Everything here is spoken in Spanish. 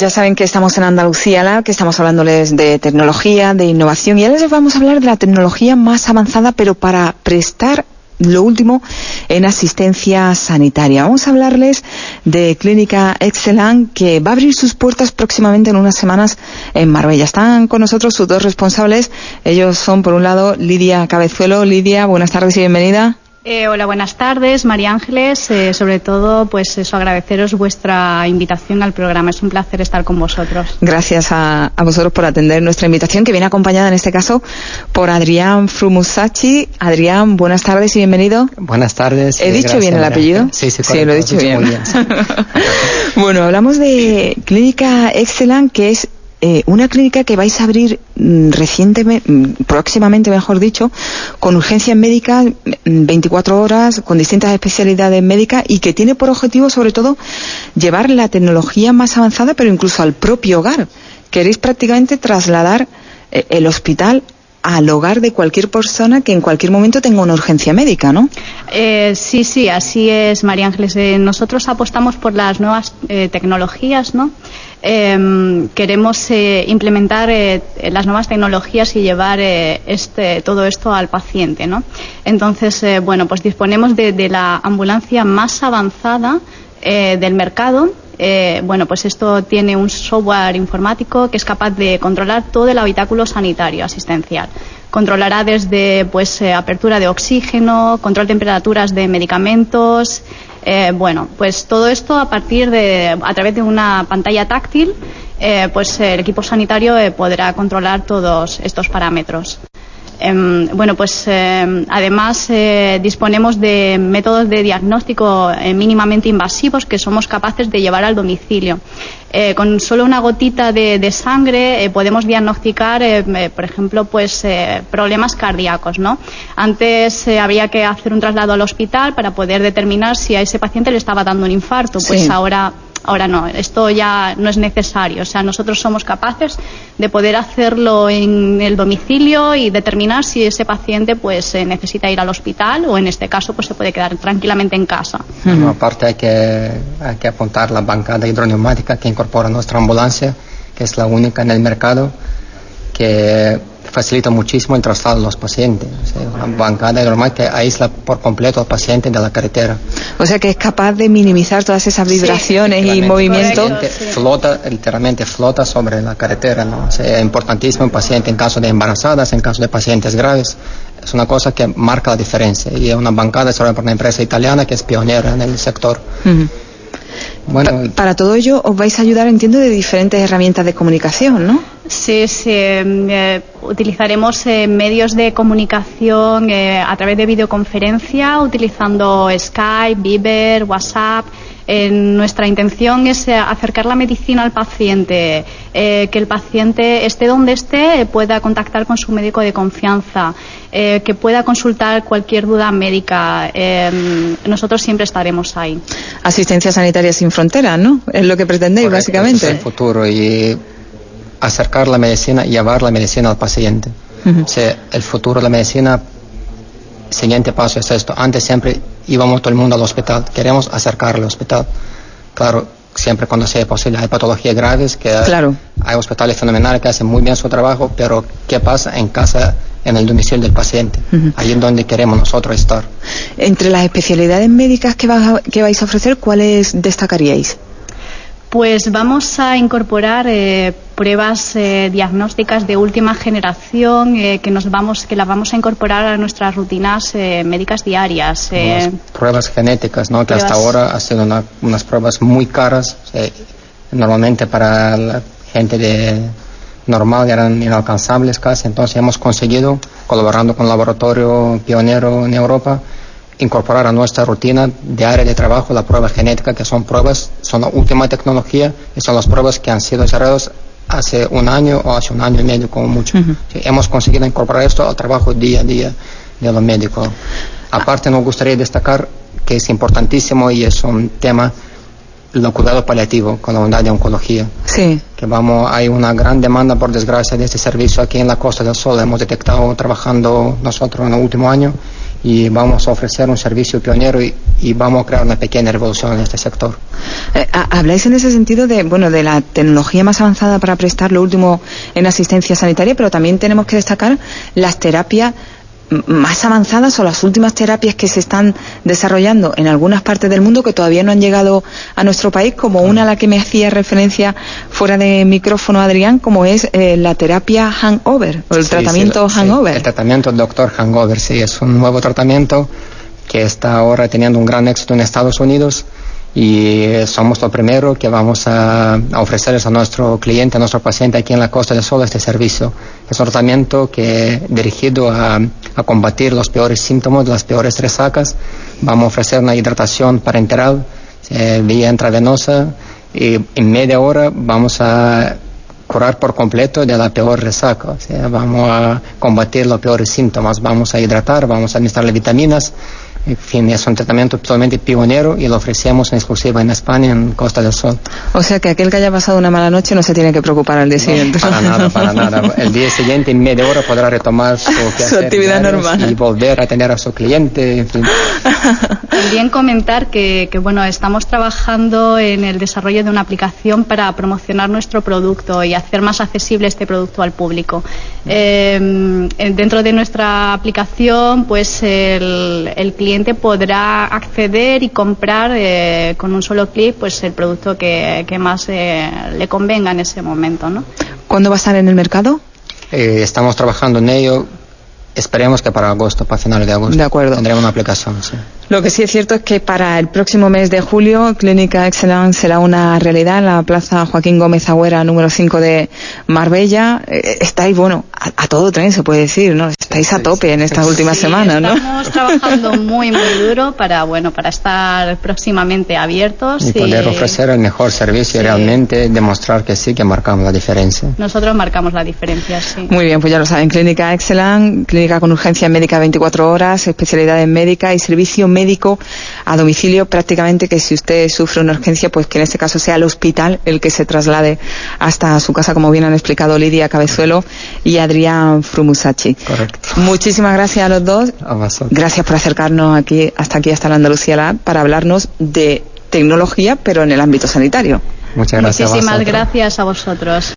Ya saben que estamos en Andalucía Lab, que estamos hablándoles de tecnología, de innovación, y ahora les vamos a hablar de la tecnología más avanzada, pero para prestar lo último en asistencia sanitaria. Vamos a hablarles de Clínica Excellent, que va a abrir sus puertas próximamente en unas semanas en Marbella. Están con nosotros sus dos responsables. Ellos son, por un lado, Lidia Cabezuelo. Lidia, buenas tardes y bienvenida. Hola, buenas tardes, María Ángeles. Sobre todo, pues eso, agradeceros vuestra invitación al programa. Es un placer estar con vosotros. Gracias a vosotros por atender nuestra invitación, que viene acompañada en este caso por Adrián Frumusachi. Adrián, buenas tardes y bienvenido. Buenas tardes. ¿He dicho bien el apellido? Sí, correcto, sí, lo he dicho bien. Muy bien. Bueno, hablamos de Clínica Excellent, que es una clínica que vais a abrir próximamente, mejor dicho, con urgencias médicas 24 horas, con distintas especialidades médicas, y que tiene por objetivo, sobre todo, llevar la tecnología más avanzada, pero incluso al propio hogar. Queréis prácticamente trasladar el hospital al hogar de cualquier persona que en cualquier momento tenga una urgencia médica, ¿no? Sí, así es, María Ángeles. Nosotros apostamos por las nuevas tecnologías, ¿no? Queremos implementar las nuevas tecnologías y llevar todo esto al paciente, ¿no? Entonces, pues disponemos de la ambulancia más avanzada del mercado. Pues esto tiene un software informático que es capaz de controlar todo el habitáculo sanitario asistencial. Controlará desde apertura de oxígeno, control de temperaturas de medicamentos, pues todo esto a través de una pantalla táctil, el equipo sanitario podrá controlar todos estos parámetros. Además disponemos de métodos de diagnóstico mínimamente invasivos que somos capaces de llevar al domicilio. Con solo una gotita de sangre podemos diagnosticar, por ejemplo, problemas cardíacos, ¿no? Antes habría que hacer un traslado al hospital para poder determinar si a ese paciente le estaba dando un infarto. Pues sí. Ahora no, esto ya no es necesario. O sea, nosotros somos capaces de poder hacerlo en el domicilio y determinar si ese paciente necesita ir al hospital o en este caso se puede quedar tranquilamente en casa. Bueno, aparte hay que apuntar la bancada hidroneumática que incorpora nuestra ambulancia, que es la única en el mercado que facilita muchísimo el traslado de los pacientes. O sea, una bancada hidroneumática que aísla por completo al paciente de la carretera. O sea que es capaz de minimizar todas esas vibraciones y movimientos. Literalmente flota sobre la carretera, ¿no? O sea, es importantísimo el paciente en caso de embarazadas, en caso de pacientes graves. Es una cosa que marca la diferencia, y es una bancada desarrollada por una empresa italiana que es pionera en el sector. Uh-huh. Bueno, para todo ello os vais a ayudar, entiendo, de diferentes herramientas de comunicación, ¿no? Sí, utilizaremos medios de comunicación a través de videoconferencia, utilizando Skype, Viber, WhatsApp. Nuestra intención es acercar la medicina al paciente, que el paciente esté donde esté, pueda contactar con su médico de confianza, que pueda consultar cualquier duda médica. Nosotros siempre estaremos ahí. Asistencia sanitaria sin fronteras, ¿no? Es lo que pretendéis. Correcto, básicamente. Es el futuro, y acercar la medicina y llevar la medicina al paciente. Uh-huh. O sea, el futuro de la medicina, siguiente paso es esto. Antes siempre íbamos todo el mundo al hospital, queremos acercarle al hospital. Claro, siempre cuando sea posible. Hay patologías graves, hay hospitales fenomenales que hacen muy bien su trabajo, pero ¿qué pasa en casa, en el domicilio del paciente? Uh-huh. Ahí es donde queremos nosotros estar. Entre las especialidades médicas que vais a ofrecer, ¿cuáles destacaríais? Pues vamos a incorporar pruebas diagnósticas de última generación que las vamos a incorporar a nuestras rutinas médicas diarias. Pruebas genéticas, ¿no? Que hasta ahora han sido unas pruebas muy caras. Normalmente para la gente normal eran inalcanzables casi. Entonces hemos conseguido, colaborando con un laboratorio pionero en Europa, incorporar a nuestra rutina diaria de trabajo la prueba genética, que son la última tecnología, y son las pruebas que han sido desarrolladas hace un año o hace un año y medio como mucho. Uh-huh. Sí, hemos conseguido incorporar esto al trabajo día a día de los médicos. Aparte, nos gustaría destacar que es importantísimo, y es un tema, el cuidado paliativo con la unidad de oncología. Sí. Que hay una gran demanda, por desgracia, de este servicio aquí en la Costa del Sol. Hemos detectado trabajando nosotros en el último año, y vamos a ofrecer un servicio pionero y vamos a crear una pequeña revolución en este sector. Habláis en ese sentido de la tecnología más avanzada para prestar lo último en asistencia sanitaria, pero también tenemos que destacar las terapias más avanzadas o las últimas terapias que se están desarrollando en algunas partes del mundo que todavía no han llegado a nuestro país, como una a la que me hacía referencia fuera de micrófono Adrián, como es la terapia hangover o el tratamiento hangover. Sí, el tratamiento Dr. Hangover, sí, es un nuevo tratamiento que está ahora teniendo un gran éxito en Estados Unidos y somos lo primero que vamos a ofrecerles a nuestro cliente, a nuestro paciente aquí en la Costa del Sol este servicio. Es un tratamiento que dirigido a combatir los peores síntomas, las peores resacas. Vamos a ofrecer una hidratación parenteral vía intravenosa y en media hora vamos a curar por completo de la peor resaca. O sea, vamos a combatir los peores síntomas, vamos a hidratar, vamos a administrarle vitaminas. En fin, es un tratamiento totalmente pionero y lo ofrecemos en exclusiva en España, en Costa del Sol. O sea que aquel que haya pasado una mala noche no se tiene que preocupar al día siguiente. Para nada. El día siguiente, en media hora, podrá retomar su actividad normal y volver a atender a su cliente, en fin. También comentar que bueno, estamos trabajando en el desarrollo de una aplicación para promocionar nuestro producto y hacer más accesible este producto al público. Dentro de nuestra aplicación, pues el cliente podrá acceder y comprar con un solo clic pues el producto que más le convenga en ese momento, ¿no? ¿Cuándo va a estar en el mercado? Estamos trabajando en ello. Esperemos que para agosto, para finales de agosto. De acuerdo. Tendremos una aplicación, sí. Lo que sí es cierto es que para el próximo mes de julio, Clínica Excellence será una realidad en la Plaza Joaquín Gómez Agüera, número 5 de Marbella. Estáis, bueno, a todo tren se puede decir, ¿no? Estáis a tope en estas últimas semanas, ¿no? Estamos trabajando muy duro para estar próximamente abiertos. Y poder ofrecer el mejor servicio y realmente demostrar que sí, que marcamos la diferencia. Nosotros marcamos la diferencia, sí. Muy bien, pues ya lo saben, Clínica Excellence, clínica con urgencia médica 24 horas, especialidades médicas y servicio médico a domicilio, prácticamente que si usted sufre una urgencia, pues que en este caso sea el hospital el que se traslade hasta su casa, como bien han explicado Lidia Cabezuelo y Adrián Frumusachi. Correcto. Muchísimas gracias a los dos. A vosotros. Gracias por acercarnos hasta la Andalucía Lab para hablarnos de tecnología, pero en el ámbito sanitario. Muchas gracias. Muchísimas gracias a vosotros.